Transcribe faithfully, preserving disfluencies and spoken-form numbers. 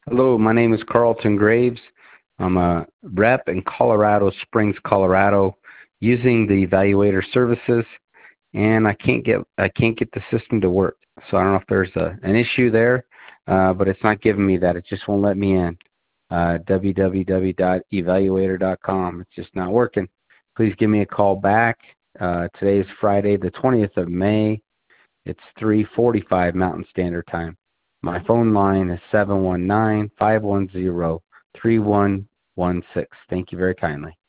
Hello, my name is Carlton Graves. I'm a rep in Colorado Springs, Colorado, using the eValuator services, and I can't get I can't get the system to work. So I don't know if there's a, an issue there, uh, but it's not giving me that. It just won't let me in. Uh, w w w dot evaluator dot com. It's just not working. Please give me a call back. Uh, today is Friday, the twentieth of May. It's three forty-five Mountain Standard Time. My phone line is seven one nine, five one zero, three one one six. Thank you very kindly.